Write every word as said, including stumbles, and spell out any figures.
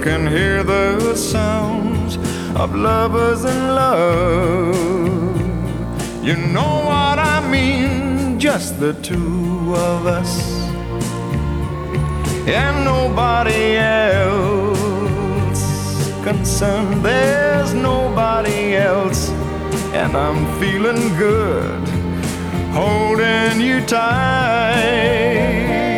can hear the sounds of lovers in love. You know what I mean, just the two of us and nobody else concerned. There's nobody else, and I'm feeling good holding you tight.